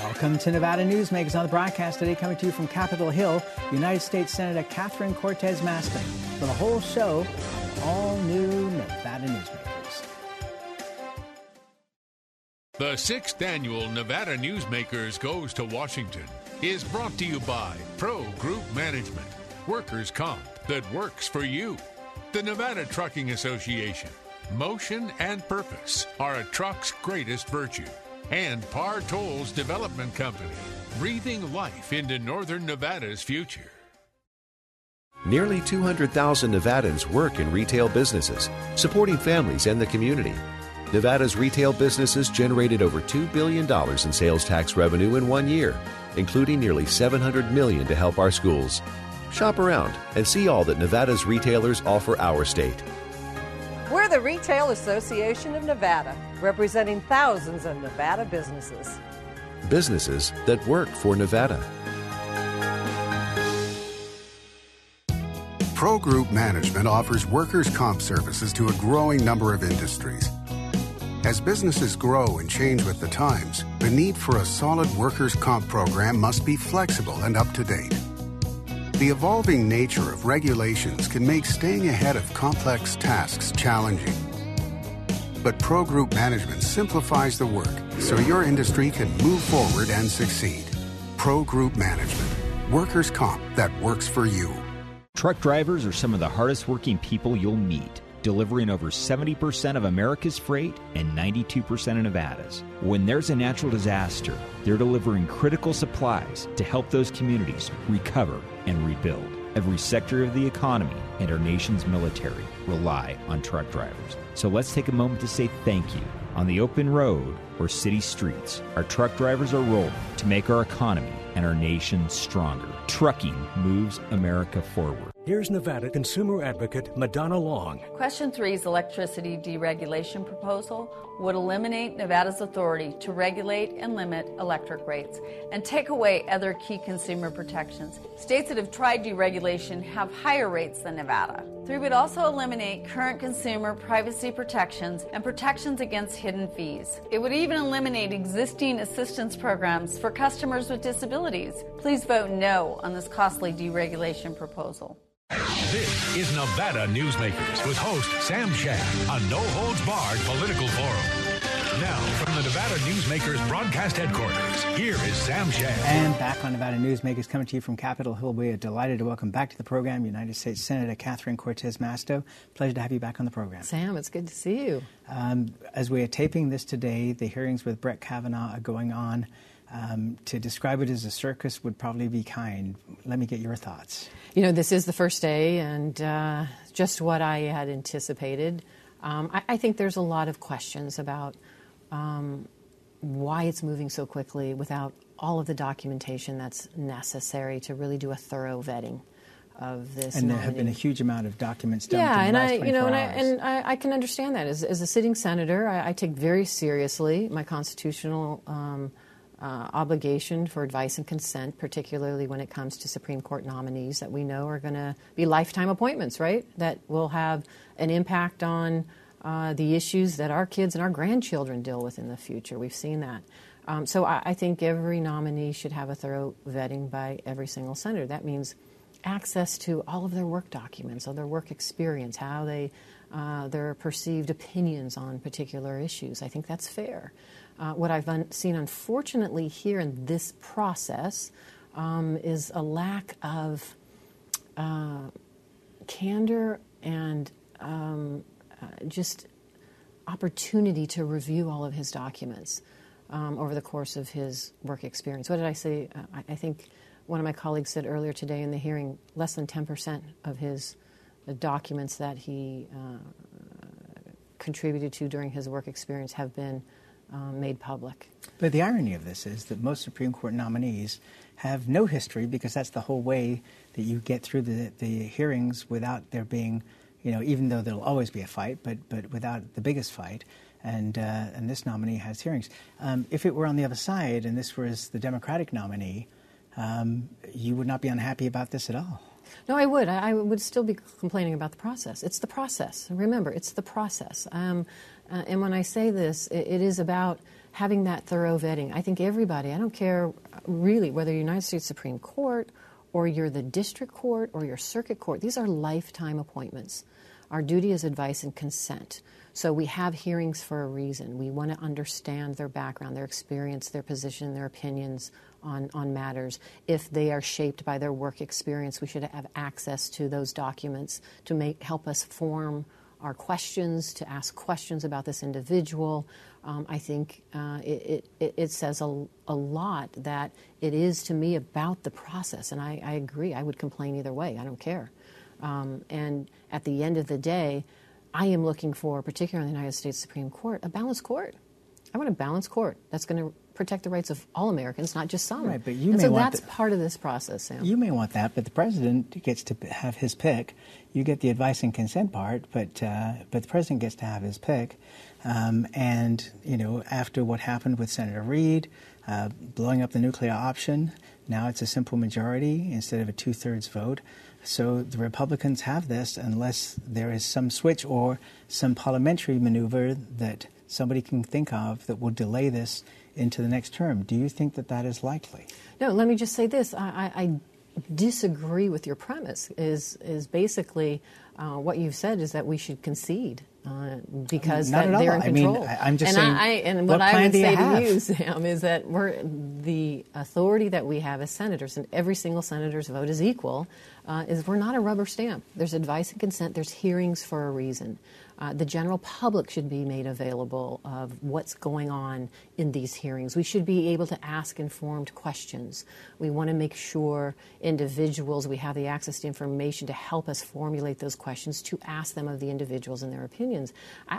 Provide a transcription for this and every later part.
Welcome to Nevada Newsmakers on the broadcast today, coming to you from Capitol Hill, United States Senator Catherine Cortez Masto. For the whole show, all new Nevada Newsmakers. The 6th annual Nevada Newsmakers Goes to Washington is brought to you by Pro Group Management, workers' comp that works for you. The Nevada Trucking Association, motion and purpose are a truck's greatest virtue. And Par Tolls Development Company, breathing life into Northern Nevada's future. Nearly 200,000 Nevadans work in retail businesses, supporting families and the community. Nevada's retail businesses generated over $2 billion in sales tax revenue in 1 year, including nearly $700 million to help our schools. Shop around and see all that Nevada's retailers offer our state. We're the Retail Association of Nevada, representing thousands of Nevada businesses. Businesses that work for Nevada. Pro Group Management offers workers' comp services to a growing number of industries. As businesses grow and change with the times, the need for a solid workers' comp program must be flexible and up to date. The evolving nature of regulations can make staying ahead of complex tasks challenging. But Pro Group Management simplifies the work so your industry can move forward and succeed. Pro Group Management. Workers' comp that works for you. Truck drivers are some of the hardest working people you'll meet, delivering over 70% of America's freight and 92% of Nevada's. When there's a natural disaster, they're delivering critical supplies to help those communities recover and rebuild. Every sector of the economy and our nation's military rely on truck drivers. So let's take a moment to say thank you. On the open road or city streets, our truck drivers are rolling to make our economy and our nation stronger. Trucking moves America forward. Here's Nevada consumer advocate Madonna Long. Question 3's electricity deregulation proposal would eliminate Nevada's authority to regulate and limit electric rates and take away other key consumer protections. States that have tried deregulation have higher rates than Nevada. 3 would also eliminate current consumer privacy protections and protections against hidden fees. It would even eliminate existing assistance programs for customers with disabilities. Please vote no on this costly deregulation proposal. This is Nevada Newsmakers with host Sam Shad, a no-holds-barred political forum. Now, from the Nevada Newsmakers broadcast headquarters, here is Sam Shad. And back on Nevada Newsmakers, coming to you from Capitol Hill, we are delighted to welcome back to the program United States Senator Catherine Cortez Masto. Pleasure to have you back on the program. Sam, it's good to see you. As we are taping this today, the hearings with Brett Kavanaugh are going on. To describe it as a circus would probably be kind. Let me get your thoughts. You know, this is the first day, and just what I had anticipated. I think there's a lot of questions about why it's moving so quickly without all of the documentation that's necessary to really do a thorough vetting of this. And there have been a huge amount of documents dumped in the last 24 hours. I can understand that. As a sitting senator, I take very seriously my constitutional obligation for advice and consent, particularly when it comes to Supreme Court nominees that we know are going to be lifetime appointments, right? That will have an impact on the issues that our kids and our grandchildren deal with in the future. We've seen that. So I think every nominee should have a thorough vetting by every single senator. That means access to all of their work documents, all their work experience, how they their perceived opinions on particular issues. I think that's fair. What I've seen, unfortunately, here in this process is a lack of candor and just opportunity to review all of his documents over the course of his work experience. What did I say? I think one of my colleagues said earlier today in the hearing, less than 10% of his documents that he contributed to during his work experience have been made public. But the irony of this is that most Supreme Court nominees have no history, because that's the whole way that you get through the hearings without there being, even though there'll always be a fight, but without the biggest fight. And this nominee has hearings. If it were on the other side and this was the Democratic nominee, you would not be unhappy about this at all. No, I would. I would still be complaining about the process. It's the process. Remember, it's the process. And when I say this, it is about having that thorough vetting. I think everybody, I don't care really whether you're United States Supreme Court or you're the district court or your circuit court, these are lifetime appointments. Our duty is advice and consent. So we have hearings for a reason. We want to understand their background, their experience, their position, their opinions on matters. If they are shaped by their work experience, we should have access to those documents to help us form our questions, to ask questions about this individual. I think it says a lot that it is, to me, about the process. And I agree. I would complain either way. I don't care. And at the end of the day, I am looking for, particularly in the United States Supreme Court, a balanced court. I want a balanced court that's going to protect the rights of all Americans, not just some. Right, but you and may so want that's part of this process, Sam. You may want that, but the president gets to have his pick. You get the advice and consent part, but the president gets to have his pick. And after what happened with Senator Reid, blowing up the nuclear option, now it's a simple majority instead of a 2/3 vote. So the Republicans have this unless there is some switch or some parliamentary maneuver that somebody can think of that will delay this into the next term. Do you think that that is likely? No, let me just say this. I disagree with your premise. Is basically what you've said is that we should concede because Not that at they're all. in control. I mean, I'm just saying. And what what I plan would do you say have? to you, Sam, is that the authority that we have as senators, and every single senator's vote is equal, is we're not a rubber stamp. There's advice and consent. There's hearings for a reason. The general public should be made available of what's going on in these hearings. We should be able to ask informed questions. We want to make sure individuals, we have the access to information to help us formulate those questions, to ask them of the individuals and their opinions.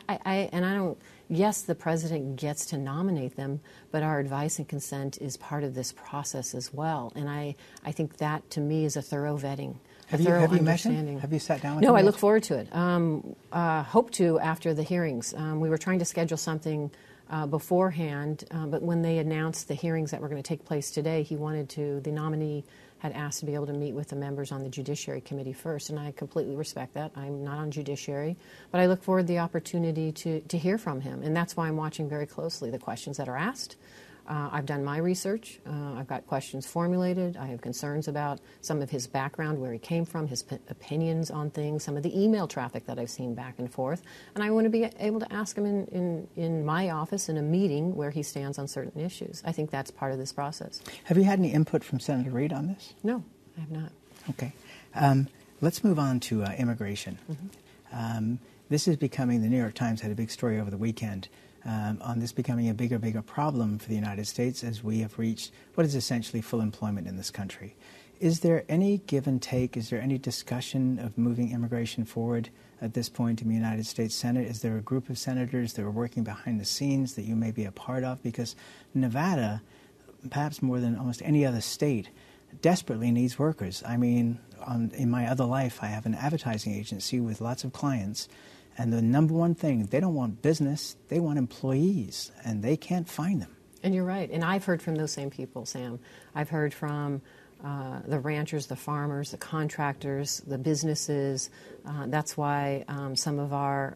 Yes, the president gets to nominate them, but our advice and consent is part of this process as well. And I think that, to me, is a thorough vetting. Have you met him? Have you sat down with him? No, I yet? look forward to it. Hope to after the hearings. We were trying to schedule something beforehand, but when they announced the hearings that were going to take place today, the nominee had asked to be able to meet with the members on the Judiciary Committee first, and I completely respect that. I'm not on Judiciary, but I look forward to the opportunity to hear from him, and that's why I'm watching very closely the questions that are asked. I've done my research. I've got questions formulated. I have concerns about some of his background, where he came from, his opinions on things, some of the email traffic that I've seen back and forth. And I want to be able to ask him in my office in a meeting where he stands on certain issues. I think that's part of this process. Have you had any input from Senator Reid on this? No, I have not. Okay. Let's move on to immigration. Mm-hmm. This is becoming, the New York Times had a big story over the weekend on this becoming a bigger problem for the United States as we have reached what is essentially full employment in this country. Is there any give and take? Is there any discussion of moving immigration forward at this point in the United States Senate? Is there a group of senators that are working behind the scenes that you may be a part of? Because Nevada, perhaps more than almost any other state, desperately needs workers. I mean, in my other life, I have an advertising agency with lots of clients. And the number one thing, they don't want business, they want employees, and they can't find them. And you're right. And I've heard from those same people, Sam. I've heard from the ranchers, the farmers, the contractors, the businesses. That's why some of our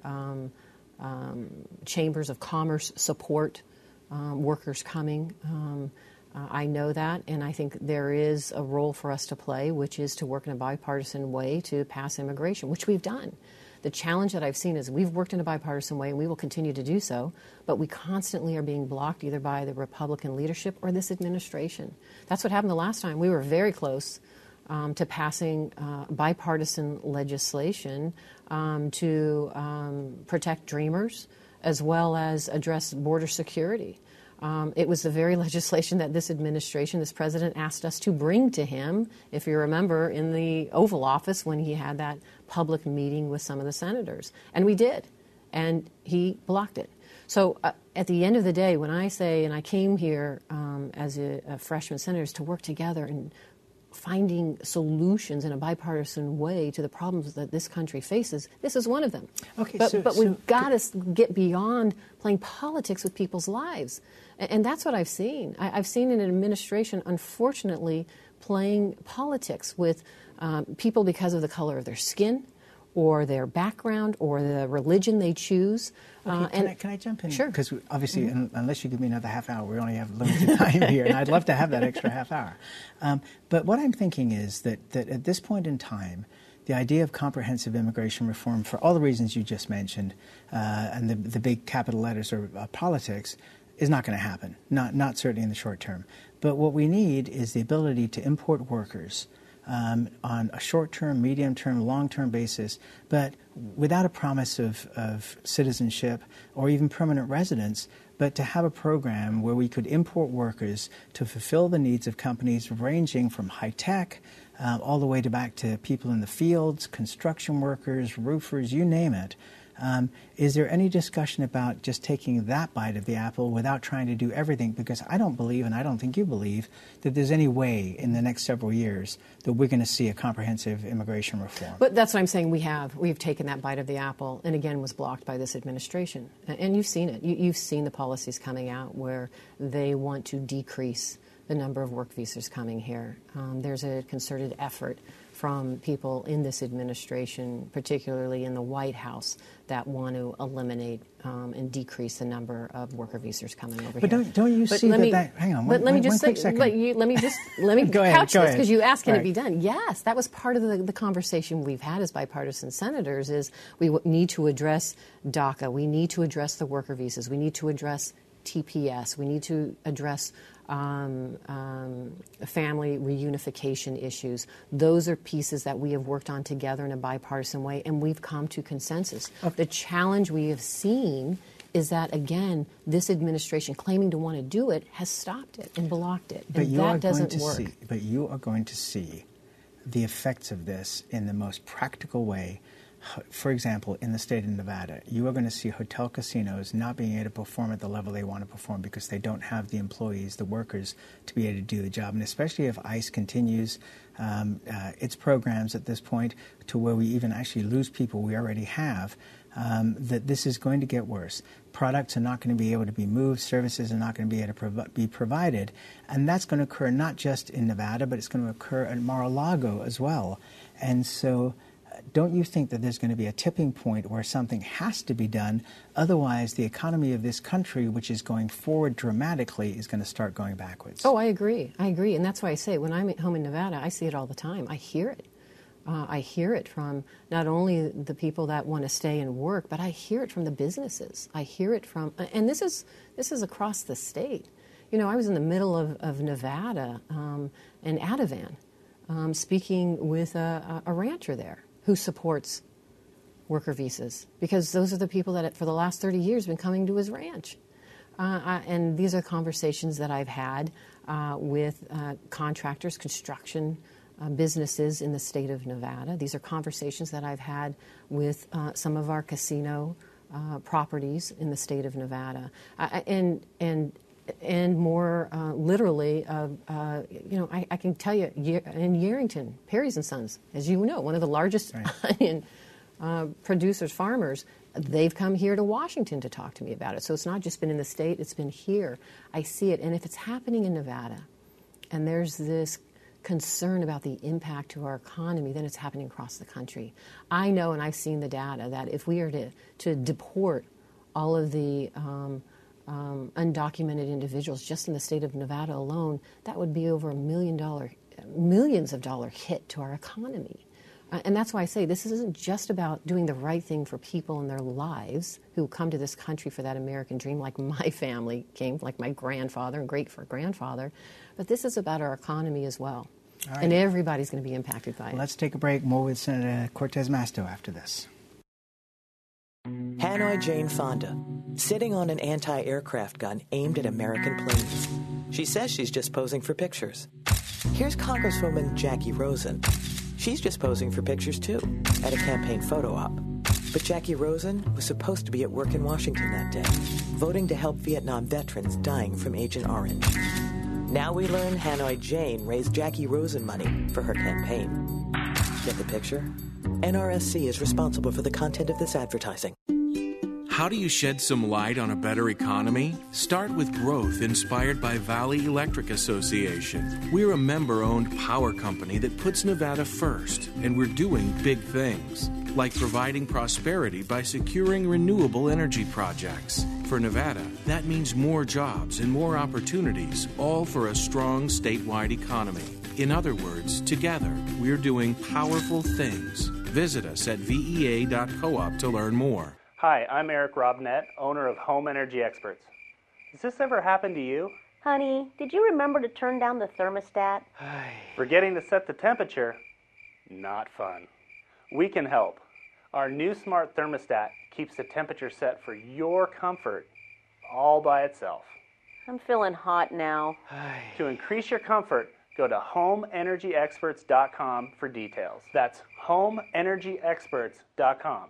chambers of commerce support workers coming. I know that, and I think there is a role for us to play, which is to work in a bipartisan way to pass immigration, which we've done. The challenge that I've seen is we've worked in a bipartisan way, and we will continue to do so, but we constantly are being blocked either by the Republican leadership or this administration. That's what happened the last time. We were very close to passing bipartisan legislation to protect dreamers as well as address border security. It was the very legislation that this administration, this president, asked us to bring to him, if you remember, in the Oval Office when he had that public meeting with some of the senators. And we did. And he blocked it. So at the end of the day, when I say, and I came here as a freshman senator, is to work together and finding solutions in a bipartisan way to the problems that this country faces, this is one of them. Okay, but we've got to get beyond playing politics with people's lives. And that's what I've seen. I've seen an administration, unfortunately, playing politics with people because of the color of their skin or their background or the religion they choose. Okay, can I jump in? Sure. Because obviously, unless you give me another half hour, we only have limited time here, and I'd love to have that extra half hour. But what I'm thinking is that at this point in time, the idea of comprehensive immigration reform, for all the reasons you just mentioned, and the big capital letters are politics, is not going to happen, not certainly in the short term. But what we need is the ability to import workers on a short-term, medium-term, long-term basis, but without a promise of citizenship or even permanent residence, but to have a program where we could import workers to fulfill the needs of companies ranging from high-tech all the way back to people in the fields, construction workers, roofers, you name it. Is there any discussion about just taking that bite of the apple without trying to do everything? Because I don't believe, and I don't think you believe, that there's any way in the next several years that we're going to see a comprehensive immigration reform. But that's what I'm saying. We've taken that bite of the apple, and again was blocked by this administration. And you've seen it. You've seen the policies coming out where they want to decrease the number of work visas coming here. There's a concerted effort from people in this administration, particularly in the White House, that want to eliminate and decrease the number of worker visas coming over here. But don't you see that? Hang on, let me just quick second. Let me couch this because you asked, can it be done? Yes, that was part of the conversation we've had as bipartisan senators. Is we need to address DACA, we need to address the worker visas, we need to address TPS, we need to address family reunification issues. Those are pieces that we have worked on together in a bipartisan way, and we've come to consensus. Okay. The challenge we have seen is that, again, this administration claiming to want to do it has stopped it and blocked it, and that doesn't work. But you are going to see the effects of this in the most practical way. For example, in the state of Nevada, you are going to see hotel casinos not being able to perform at the level they want to perform because they don't have the employees, the workers, to be able to do the job. And especially if ICE continues its programs at this point to where we even actually lose people we already have, that this is going to get worse. Products are not going to be able to be moved. Services are not going to be able to be provided. And that's going to occur not just in Nevada, but it's going to occur at Mar-a-Lago as well. And so don't you think that there's going to be a tipping point where something has to be done? Otherwise, the economy of this country, which is going forward dramatically, is going to start going backwards. Oh, I agree. And that's why I say when I'm at home in Nevada, I see it all the time. I hear it. I hear it from not only the people that want to stay and work, but I hear it from the businesses. I hear it from, and this is across the state. You know, I was in the middle of Nevada in Ativan, speaking with a rancher there who supports worker visas, because those are the people that for the last 30 years have been coming to his ranch. And these are conversations that I've had with contractors, construction businesses in the state of Nevada. These are conversations that I've had with some of our casino properties in the state of Nevada. And more literally, I can tell you, in Yerington, Perry's & Sons, as you know, one of the largest onion producers, farmers, they've come here to Washington to talk to me about it. So it's not just been in the state, it's been here. I see it. And if it's happening in Nevada, and there's this concern about the impact to our economy, then it's happening across the country. I know, and I've seen the data, that if we are to deport all of the undocumented individuals just in the state of Nevada alone, that would be over millions of dollar hit to our economy. And that's why I say this isn't just about doing the right thing for people in their lives who come to this country for that American dream, like my family came, like my grandfather and great-grandfather, but this is about our economy as well. Right. And everybody's going to be impacted by it. Let's take a break. More with Senator Cortez Masto after this. Hanoi Jane Fonda, sitting on an anti-aircraft gun aimed at American planes. She says she's just posing for pictures. Here's Congresswoman Jackie Rosen. She's just posing for pictures, too, at a campaign photo op. But Jackie Rosen was supposed to be at work in Washington that day, voting to help Vietnam veterans dying from Agent Orange. Now we learn Hanoi Jane raised Jackie Rosen money for her campaign. Get the picture? NRSC is responsible for the content of this advertising. How do you shed some light on a better economy? Start with growth inspired by Valley Electric Association. We're a member-owned power company that puts Nevada first, and we're doing big things, like providing prosperity by securing renewable energy projects. For Nevada, that means more jobs and more opportunities, all for a strong statewide economy. In other words, together, we're doing powerful things. Visit us at vea.coop to learn more. Hi, I'm Eric Robnett, owner of Home Energy Experts. Has this ever happened to you? Honey, did you remember to turn down the thermostat? Forgetting to set the temperature? Not fun. We can help. Our new smart thermostat keeps the temperature set for your comfort all by itself. I'm feeling hot now. To increase your comfort, go to homeenergyexperts.com for details. That's homeenergyexperts.com.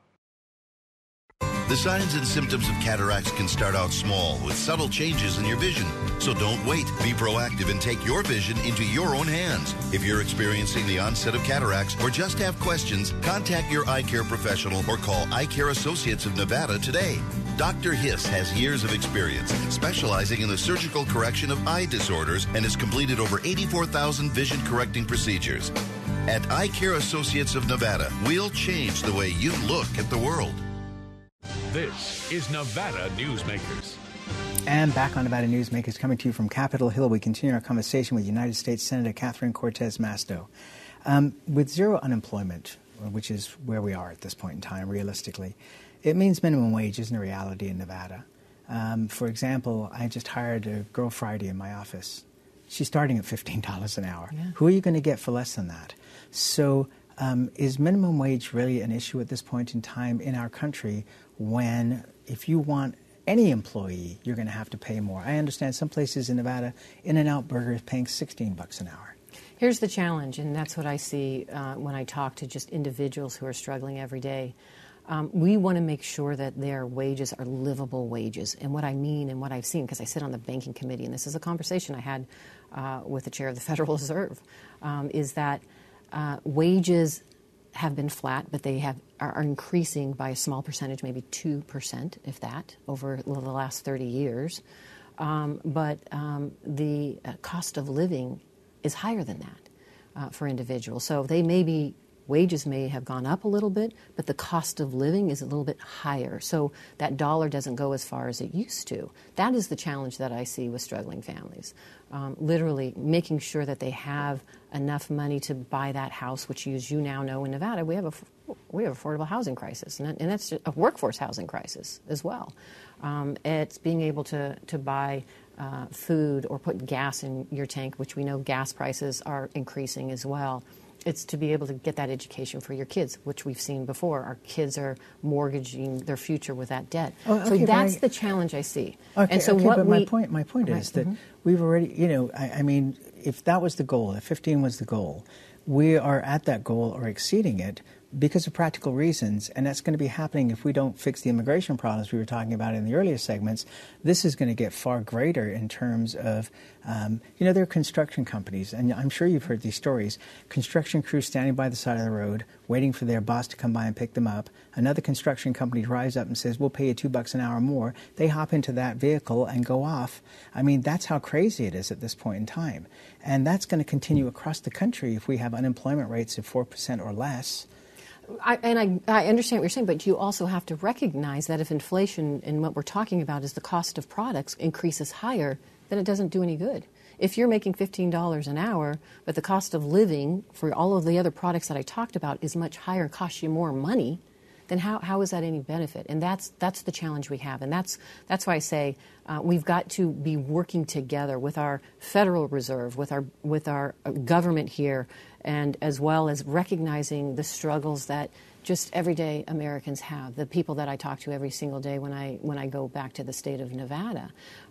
The signs and symptoms of cataracts can start out small with subtle changes in your vision. So don't wait. Be proactive and take your vision into your own hands. If you're experiencing the onset of cataracts or just have questions, contact your eye care professional or call Eye Care Associates of Nevada today. Dr. Hiss has years of experience specializing in the surgical correction of eye disorders and has completed over 84,000 vision-correcting procedures. At Eye Care Associates of Nevada, we'll change the way you look at the world. This is Nevada Newsmakers. And back on Nevada Newsmakers, coming to you from Capitol Hill, we continue our conversation with United States Senator Catherine Cortez Masto. With zero unemployment, which is where we are at this point in time, realistically, it means minimum wage isn't a reality in Nevada. For example, I just hired a girl Friday in my office. She's starting at $15 an hour. Yeah. Who are you going to get for less than that? So is minimum wage really an issue at this point in time in our country when if you want any employee, you're going to have to pay more? I understand some places in Nevada, In-N-Out Burger is paying $16 an hour. Here's the challenge, and that's what I see when I talk to just individuals who are struggling every day. We want to make sure that their wages are livable wages. And what I mean and what I've seen, because I sit on the banking committee, and this is a conversation I had with the chair of the Federal Reserve, is that wages have been flat, but they are increasing by a small percentage, maybe 2%, if that, over the last 30 years. But the cost of living is higher than that for individuals. So wages may have gone up a little bit, but the cost of living is a little bit higher. So that dollar doesn't go as far as it used to. That is the challenge that I see with struggling families. Literally making sure that they have enough money to buy that house, which, as you now know, in Nevada, we have affordable housing crisis, and that's a workforce housing crisis as well. It's being able to buy food or put gas in your tank, which we know gas prices are increasing as well. It's to be able to get that education for your kids, which we've seen before. Our kids are mortgaging their future with that debt. So that's the challenge I see. Okay, and so my point is that we've already, I mean, if that was the goal, if 15 was the goal, we are at that goal or exceeding it because of practical reasons, and that's going to be happening if we don't fix the immigration problems we were talking about in the earlier segments. This is going to get far greater in terms of, there are construction companies, and I'm sure you've heard these stories, construction crews standing by the side of the road, waiting for their boss to come by and pick them up. Another construction company drives up and says, we'll pay you $2 an hour more. They hop into that vehicle and go off. I mean, that's how crazy it is at this point in time. And that's going to continue across the country if we have unemployment rates of 4% or less. I understand what you're saying, but you also have to recognize that if inflation and what we're talking about is the cost of products increases higher, then it doesn't do any good. If you're making $15 an hour, but the cost of living for all of the other products that I talked about is much higher and costs you more money, then how is that any benefit? And that's the challenge we have. And that's why I say we've got to be working together with our Federal Reserve, with our government here, and as well as recognizing the struggles that just everyday Americans have, the people that I talk to every single day when I go back to the state of Nevada.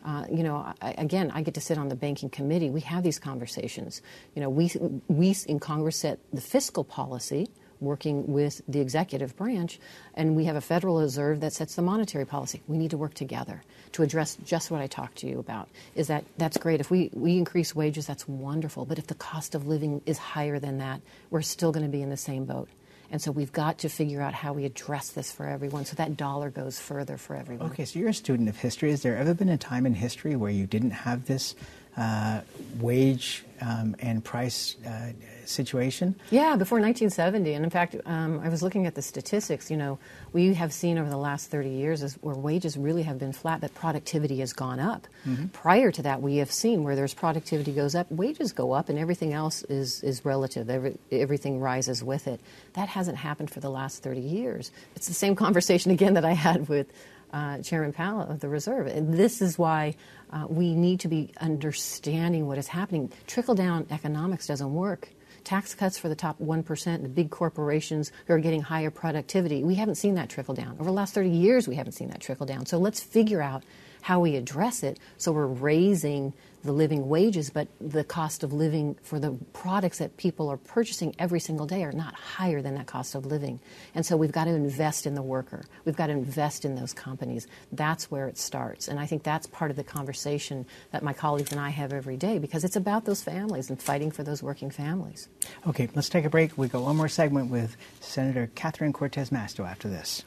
I get to sit on the banking committee. We have these conversations. We in Congress set the fiscal policy, working with the executive branch, and we have a Federal Reserve that sets the monetary policy. We need to work together to address just what I talked to you about. That's great. If we increase wages, that's wonderful. But if the cost of living is higher than that, we're still going to be in the same boat. And so we've got to figure out how we address this for everyone so that dollar goes further for everyone. Okay, so you're a student of history. Has there ever been a time in history where you didn't have this wage and price situation? Yeah, before 1970. And in fact, I was looking at the statistics. You know, we have seen over the last 30 years where wages really have been flat, but productivity has gone up. Mm-hmm. Prior to that, we have seen where there's productivity goes up, wages go up, and everything else is relative. Everything rises with it. That hasn't happened for the last 30 years. It's the same conversation again that I had with Chairman Powell of the Reserve. And this is why we need to be understanding what is happening. Trickle-down economics doesn't work. Tax cuts for the top 1%, the big corporations who are getting higher productivity. We haven't seen that trickle down. Over the last 30 years, we haven't seen that trickle down. So let's figure out how we address it so we're raising the living wages, but the cost of living for the products that people are purchasing every single day are not higher than that cost of living. And so we've got to invest in the worker. We've got to invest in those companies. That's where it starts. And I think that's part of the conversation that my colleagues and I have every day, because it's about those families and fighting for those working families. Okay, let's take a break. We go one more segment with Senator Catherine Cortez Masto after this.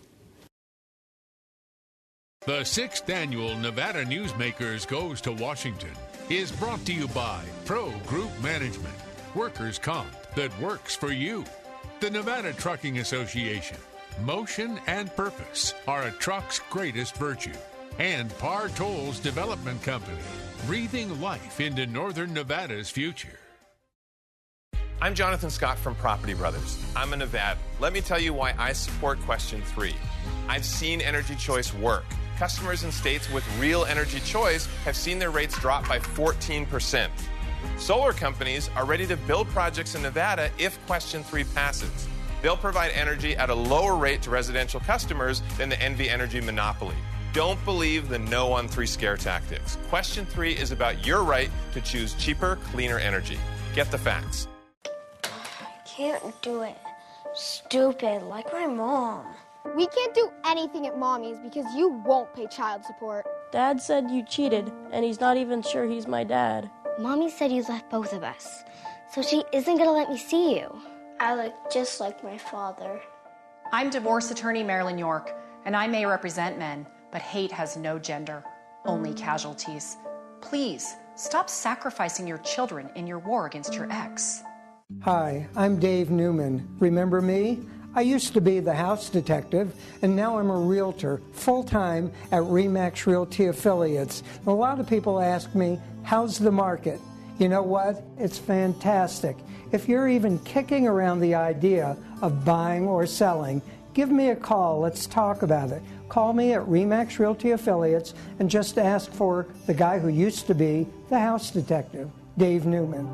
The 6th Annual Nevada Newsmakers Goes to Washington is brought to you by Pro Group Management, workers' comp that works for you. The Nevada Trucking Association, motion and purpose are a truck's greatest virtue. And Par Tolls Development Company, breathing life into Northern Nevada's future. I'm Jonathan Scott from Property Brothers. I'm a Nevadan. Let me tell you why I support Question 3. I've seen Energy Choice work. Customers in states with real energy choice have seen their rates drop by 14%. Solar companies are ready to build projects in Nevada if Question 3 passes. They'll provide energy at a lower rate to residential customers than the NV Energy monopoly. Don't believe the no on 3 scare tactics. Question 3 is about your right to choose cheaper, cleaner energy. Get the facts. Can't do it. Stupid, like my mom. We can't do anything at Mommy's because you won't pay child support. Dad said you cheated, and he's not even sure he's my dad. Mommy said you left both of us, so she isn't gonna let me see you. I look just like my father. I'm divorce attorney Marilyn York, and I may represent men, but hate has no gender, only casualties. Please, stop sacrificing your children in your war against your ex. Hi, I'm Dave Newman. Remember me? I used to be the house detective, and now I'm a realtor, full-time at RE/MAX Realty Affiliates. A lot of people ask me, how's the market? You know what? It's fantastic. If you're even kicking around the idea of buying or selling, give me a call. Let's talk about it. Call me at RE/MAX Realty Affiliates and just ask for the guy who used to be the house detective, Dave Newman.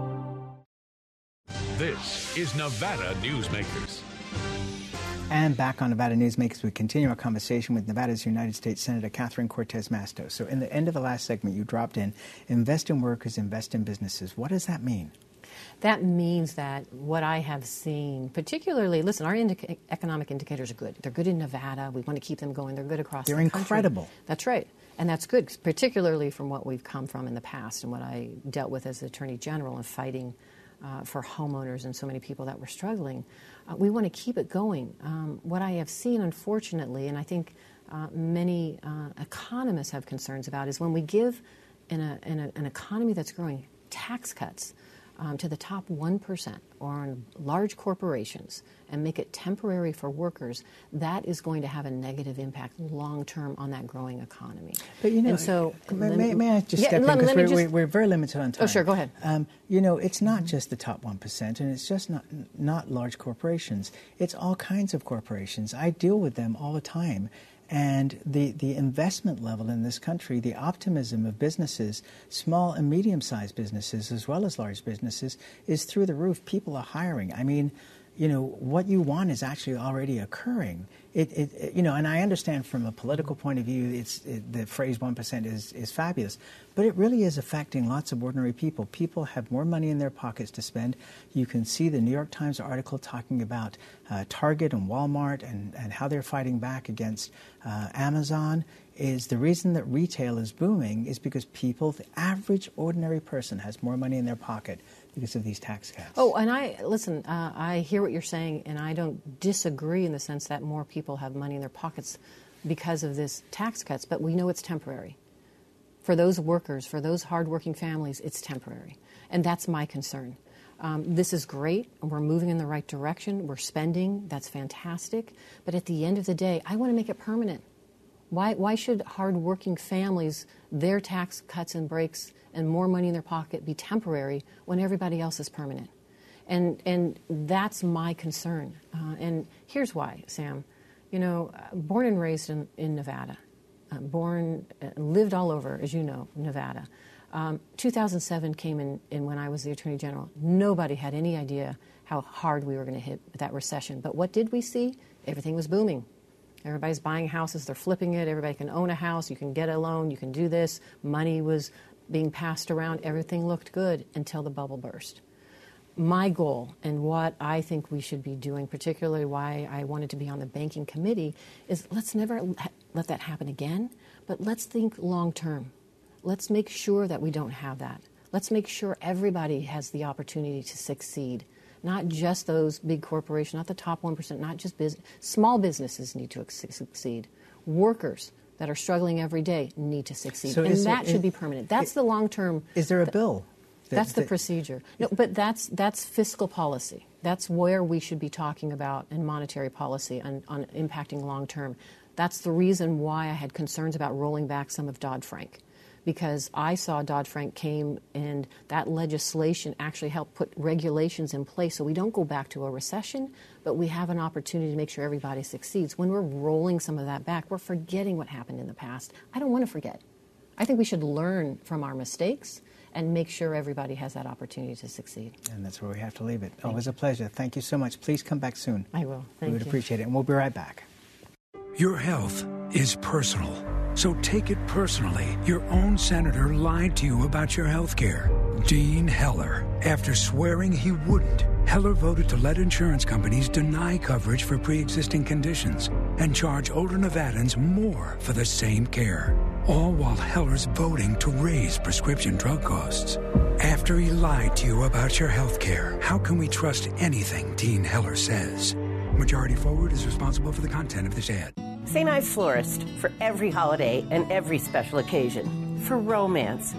This is Nevada Newsmakers. And back on Nevada Newsmakers, we continue our conversation with Nevada's United States Senator Catherine Cortez Masto. So in the end of the last segment, you dropped in, invest in workers, invest in businesses. What does that mean? That means that what I have seen, particularly, listen, our economic indicators are good. They're good in Nevada. We want to keep them going. They're good across the country. They're incredible. That's right. And that's good, particularly from what we've come from in the past and what I dealt with as Attorney General and fighting for homeowners and so many people that were struggling. We want to keep it going. What I have seen, unfortunately, and I think many economists have concerns about, is when we give in an economy that's growing tax cuts to the top 1% or on large corporations and make it temporary for workers, that is going to have a negative impact long-term on that growing economy. But, you know, and so, may I just step in? Because we're very limited on time. Oh, sure, go ahead. You know, it's not just the top 1%, and it's just not large corporations. It's all kinds of corporations. I deal with them all the time. And the investment level in this country, the optimism of businesses, small and medium-sized businesses as well as large businesses, is through the roof. People are hiring. I mean, you know, what you want is actually already occurring. and I understand from a political point of view, the phrase 1% is fabulous, but it really is affecting lots of ordinary people. People have more money in their pockets to spend. You can see the New York Times article talking about Target and Walmart and how they're fighting back against Amazon. Is the reason that retail is booming is because people, the average ordinary person, has more money in their pocket because of these tax cuts. Oh, and I hear what you're saying, and I don't disagree in the sense that more people have money in their pockets because of this tax cuts, but we know it's temporary. For those workers, for those hardworking families, it's temporary, and that's my concern. This is great. We're moving in the right direction. We're spending. That's fantastic. But at the end of the day, I want to make it permanent. Why should hardworking families, their tax cuts and breaks and more money in their pocket be temporary when everybody else is permanent? And that's my concern. And here's why, Sam. Born and raised in Nevada, lived all over, as you know, Nevada. 2007 came in when I was the Attorney General. Nobody had any idea how hard we were going to hit that recession. But what did we see? Everything was booming. Everybody's buying houses, they're flipping it, everybody can own a house, you can get a loan, you can do this. Money was being passed around, everything looked good until the bubble burst. My goal and what I think we should be doing, particularly why I wanted to be on the banking committee, is let's never let that happen again, but let's think long term. Let's make sure that we don't have that. Let's make sure everybody has the opportunity to succeed. Not just those big corporations, not the top 1%, not just small businesses need to succeed. Workers that are struggling every day need to succeed. So that should be permanent. That's the long-term. Is there a bill? That's the procedure. No, but that's fiscal policy. That's where we should be talking about in monetary policy on impacting long-term. That's the reason why I had concerns about rolling back some of Dodd-Frank. Because I saw Dodd-Frank came and that legislation actually helped put regulations in place so we don't go back to a recession, but we have an opportunity to make sure everybody succeeds. When we're rolling some of that back, we're forgetting what happened in the past. I don't want to forget. I think we should learn from our mistakes and make sure everybody has that opportunity to succeed. And that's where we have to leave it. Always a pleasure. Thank you so much. Please come back soon. I will. Thank you. We would appreciate it. And we'll be right back. Your health is personal. So take it personally. Your own senator lied to you about your health care. Dean Heller. After swearing he wouldn't, Heller voted to let insurance companies deny coverage for pre-existing conditions and charge older Nevadans more for the same care. All while Heller's voting to raise prescription drug costs. After he lied to you about your health care, how can we trust anything Dean Heller says? Majority Forward is responsible for the content of this ad. St. Ives Florist, for every holiday and every special occasion. For romance.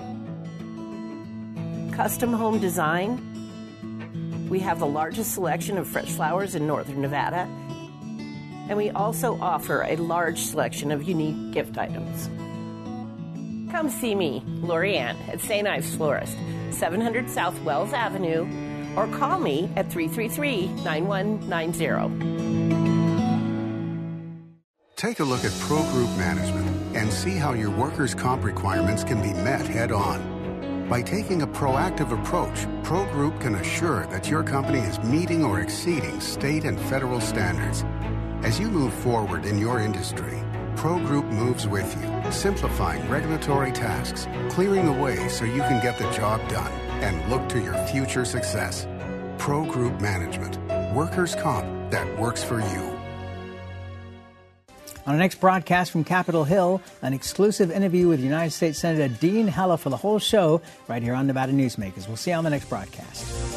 Custom home design. We have the largest selection of fresh flowers in northern Nevada. And we also offer a large selection of unique gift items. Come see me, Lori Ann, at St. Ives Florist, 700 South Wells Avenue, or call me at 333-9190. Take a look at Pro Group Management and see how your workers' comp requirements can be met head-on. By taking a proactive approach, Pro Group can assure that your company is meeting or exceeding state and federal standards. As you move forward in your industry, Pro Group moves with you, simplifying regulatory tasks, clearing the way so you can get the job done and look to your future success. Pro Group Management. Workers' comp that works for you. On our next broadcast from Capitol Hill, an exclusive interview with United States Senator Dean Heller for the whole show right here on Nevada Newsmakers. We'll see you on the next broadcast.